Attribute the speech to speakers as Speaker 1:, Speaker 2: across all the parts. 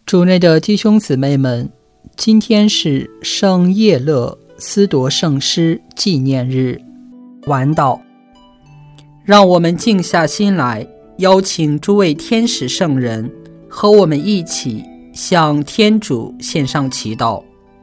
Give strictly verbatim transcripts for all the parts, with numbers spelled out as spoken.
Speaker 1: 主内的弟兄姊妹们，今天是圣叶勒司铎圣师纪念日，晚祷。让我们静下心来，邀请诸位天使圣人和我们一起向天主献上祈祷。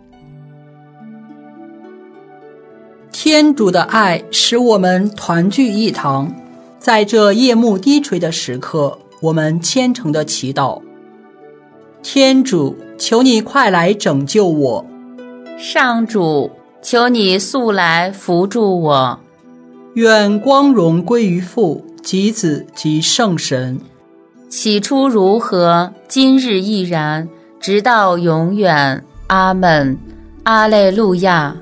Speaker 1: 天主的爱使我们团聚一堂，在这夜幕低垂的时刻，我们虔诚的祈祷。天主，求你快来拯救我。
Speaker 2: 上主，求你速来扶助我。
Speaker 1: 愿光荣归于父及子及圣神。
Speaker 2: 起初如何，今日亦然，直到永远。阿们。阿肋路亚。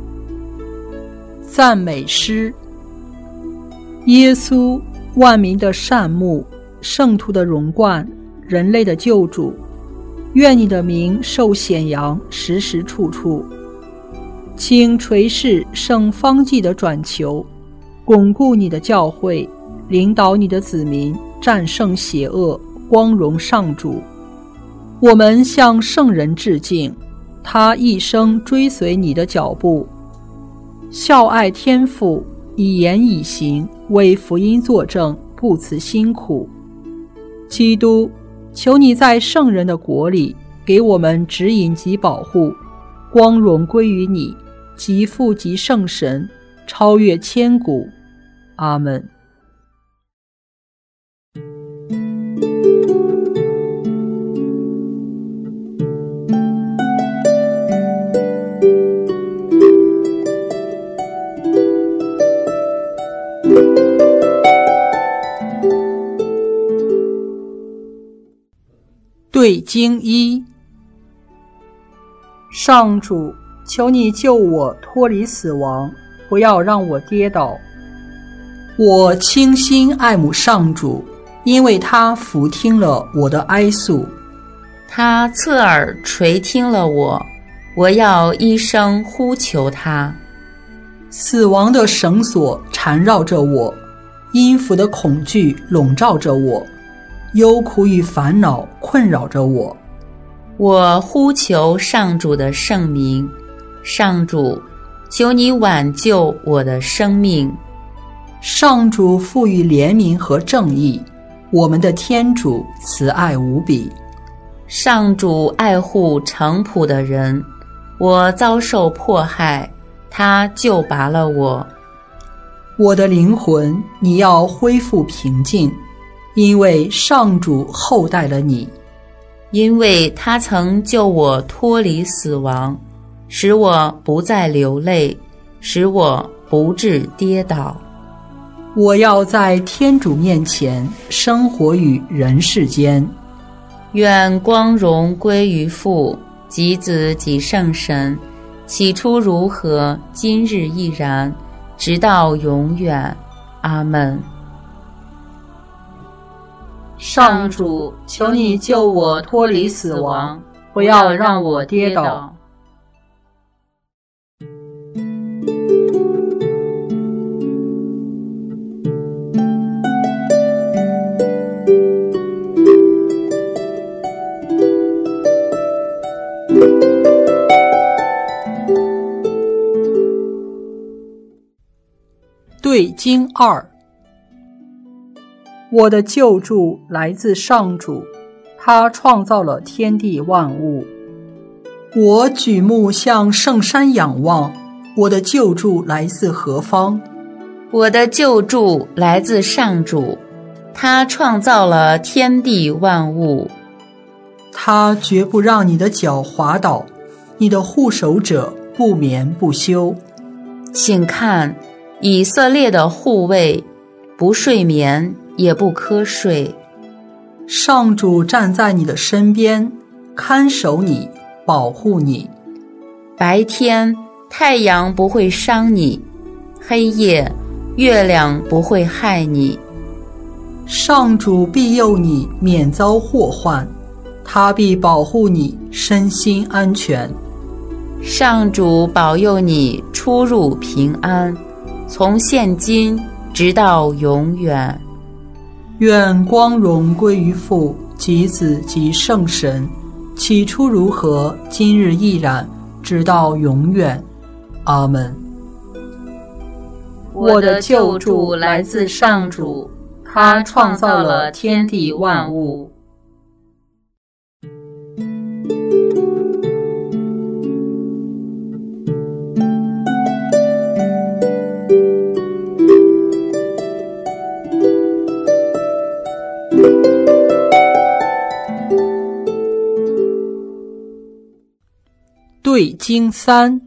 Speaker 1: 赞美诗。耶稣，万民的善牧，圣徒的荣冠，人类的救主，愿你的名受显扬，时时处处。请垂视圣方济的转求，巩固你的教会，领导你的子民，战胜邪恶，光荣上主。我们向圣人致敬，他一生追随你的脚步，孝爱天父，以言以行，为福音作证，不辞辛苦。基督，求你在圣人的国里给我们指引及保护，光荣归于你，及父及圣神，超越千古。阿们。对经一。上主，求你救我脱离死亡，不要让我跌倒。我倾心爱慕上主，因为他俯听了我的哀诉。
Speaker 2: 他侧耳垂听了我，我要一声呼求他。
Speaker 1: 死亡的绳索缠绕着我，阴府的恐惧笼罩着我，忧苦与烦恼困扰着我。
Speaker 2: 我呼求上主的圣名，上主，求你挽救我的生命。
Speaker 1: 上主赋予怜悯和正义，我们的天主慈爱无比。
Speaker 2: 上主爱护诚朴的人，我遭受迫害，他救拔了我。
Speaker 1: 我的灵魂，你要恢复平静，因为上主厚待了你。
Speaker 2: 因为他曾救我脱离死亡，使我不再流泪，使我不致跌倒。
Speaker 1: 我要在天主面前生活于人世间。
Speaker 2: 愿光荣归于父及子及圣神，起初如何，今日亦然，直到永远。阿们。上主，求你救我脱离死亡，不要让我跌倒。
Speaker 1: 对经二。我的救助来自上主，他创造了天地万物。我举目向圣山仰望，我的救助来自何方？
Speaker 2: 我的救助来自上主，他创造了天地万物。
Speaker 1: 他绝不让你的脚滑倒，你的护守者不眠不休。
Speaker 2: 请看，以色列的护卫，不睡眠也不瞌睡。
Speaker 1: 上主站在你的身边，看守你，保护你。
Speaker 2: 白天太阳不会伤你，黑夜月亮不会害你。
Speaker 1: 上主庇佑你免遭祸患，他必保护你身心安全。
Speaker 2: 上主保佑你出入平安，从现今直到永远。
Speaker 1: 愿光荣归于父及子及圣神， 起初如何，今日亦然，直到永远。阿们。
Speaker 2: 我的救助来自上主，他创造了天地万物。
Speaker 1: 对经三，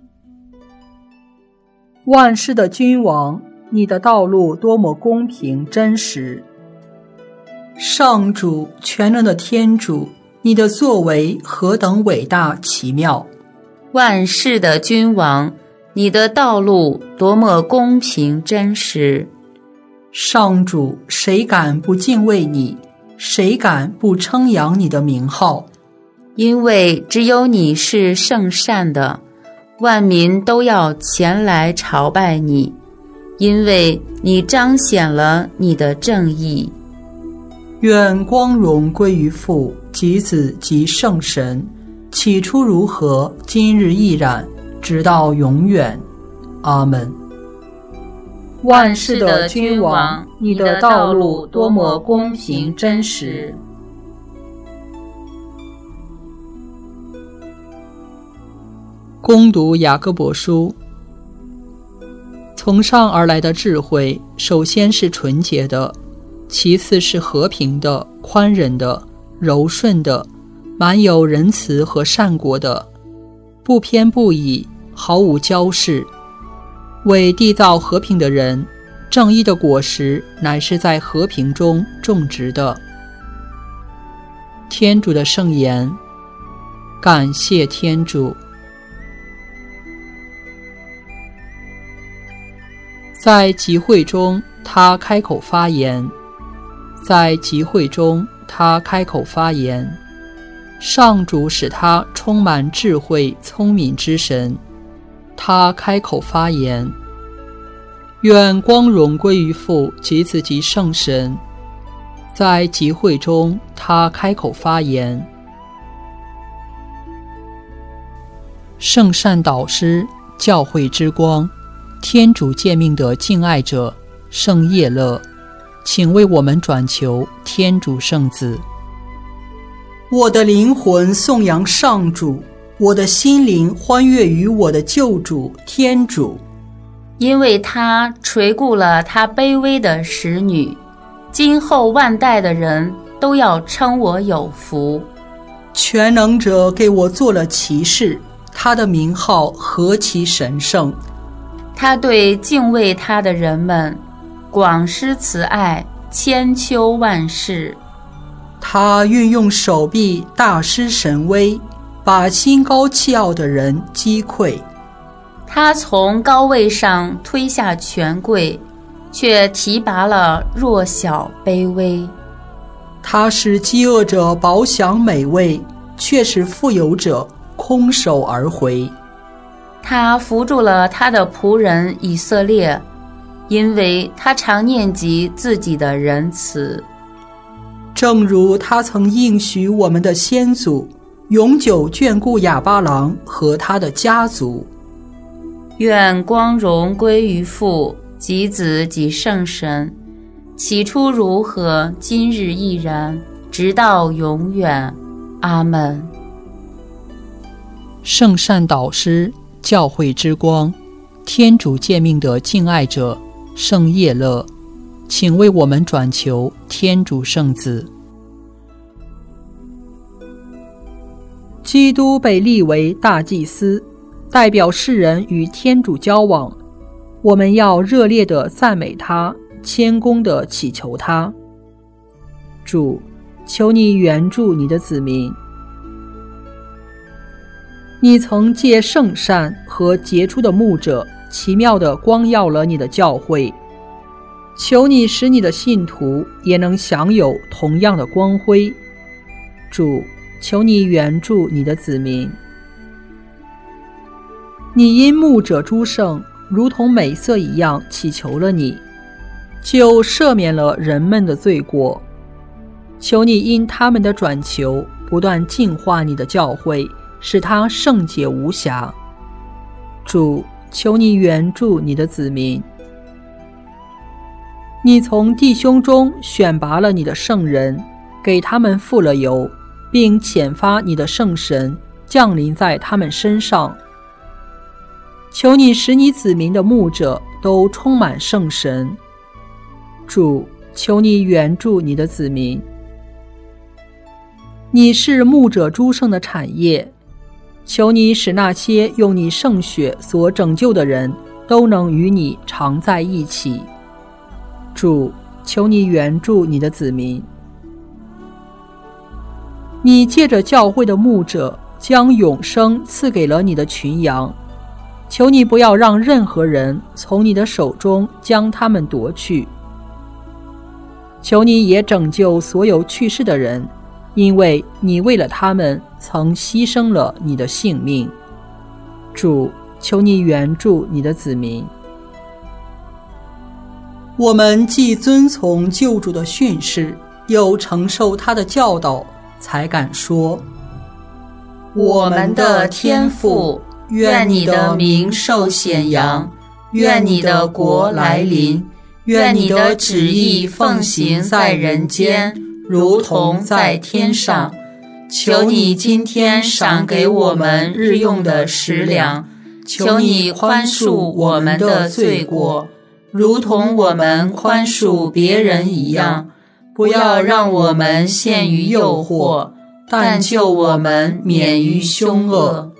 Speaker 1: 万世的君王，你的道路多么公平真实。上主，全能的天主，你的作为何等伟大奇妙。
Speaker 2: 万世的君王，你的道路多么公平真实。
Speaker 1: 上主，谁敢不敬畏你？谁敢不称扬你的名号？
Speaker 2: 因为只有你是圣善的，万民都要前来朝拜你，因为你彰显了你的正义。
Speaker 1: 愿光荣归于父及子及圣神，起初如何，今日亦然，直到永远。阿们。万世的君王，你的道路多么公平真实。攻读雅各伯书。从上而来的智慧，首先是纯洁的，其次是和平的、宽忍的、柔顺的，满有仁慈和善果的，不偏不倚，毫无骄饰。为缔造和平的人，正义的果实乃是在和平中种植的。天主的圣言，感谢天主。在集会中，他开口发言。在集会中，他开口发言。上主使他充满智慧、聪明之神。他开口发言。愿光荣归于父及子及圣神。在集会中，他开口发言。圣善导师，教会之光，天主诫命的敬爱者，圣叶勒，请为我们转求天主圣子。我的灵魂颂扬上主，我的心灵欢悦于我的救主天主，
Speaker 2: 因为他垂顾了他卑微的使女，今后万代的人都要称我有福。
Speaker 1: 全能者给我做了骑士，他的名号何其神圣。
Speaker 2: 他对敬畏他的人们广施慈爱，千秋万世。
Speaker 1: 他运用手臂大施神威，把心高气傲的人击溃。
Speaker 2: 他从高位上推下权贵，却提拔了弱小卑微。
Speaker 1: 他使饥饿者饱享美味，却使富有者空手而回。
Speaker 2: 他扶助了他的仆人以色列，因为他常念及自己的仁慈。
Speaker 1: 正如他曾应许我们的先祖，永久眷顾亚巴郎和他的家族。
Speaker 2: 愿光荣归于父及子及圣神，起初如何，今日亦然，直到永远。阿们。
Speaker 1: 圣善导师，教会之光，天主诫命的敬爱者，圣叶勒，请为我们转求天主圣子。基督被立为大祭司，代表世人与天主交往，我们要热烈地赞美他，谦恭地祈求他。主，求你援助你的子民。你曾借圣善和杰出的牧者，奇妙地光耀了你的教会。求你使你的信徒也能享有同样的光辉。主，求你援助你的子民。你因牧者诸圣如同美色一样祈求了你，就赦免了人们的罪过。求你因他们的转求不断净化你的教会，使它圣洁无瑕。主，求你援助你的子民。你从弟兄中选拔了你的圣人，给他们付了油，并遣发你的圣神降临在他们身上。求你使你子民的牧者都充满圣神。主，求你援助你的子民。你是牧者诸圣的产业，求你使那些用你圣血所拯救的人都能与你常在一起。主，求你援助你的子民。你借着教会的牧者将永生赐给了你的群羊，求你不要让任何人从你的手中将他们夺去。求你也拯救所有去世的人，因为你为了他们曾牺牲了你的性命。主，求你援助你的子民。我们既遵从救主的训示，又承受他的教导，才敢说：
Speaker 2: 我们的天父，愿你的名受显扬，愿你的国来临，愿你的旨意奉行在人间，如同在天上。求你今天赏给我们日用的食粮，求你宽恕我们的罪过，如同我们宽恕别人一样，不要让我们陷于诱惑，但救我们免于凶恶。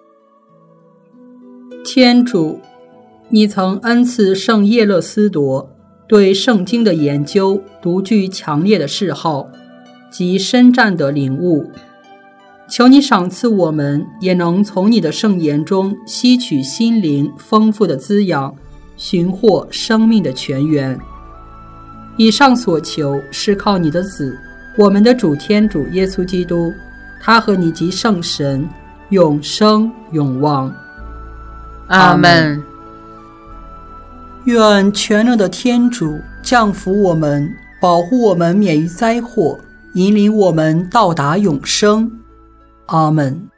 Speaker 1: 天主，你曾恩赐圣叶勒斯铎对圣经的研究独具强烈的嗜好及深湛的领悟，求你赏赐我们也能从你的圣言中吸取心灵丰富的滋养，寻获生命的泉源。以上所求是靠你的子，我们的主天主耶稣基督，他和你及圣神永生永望。
Speaker 2: 阿们。
Speaker 1: 愿全能的天主降福我们，保护我们免于灾祸，引领我们到达永生。阿们。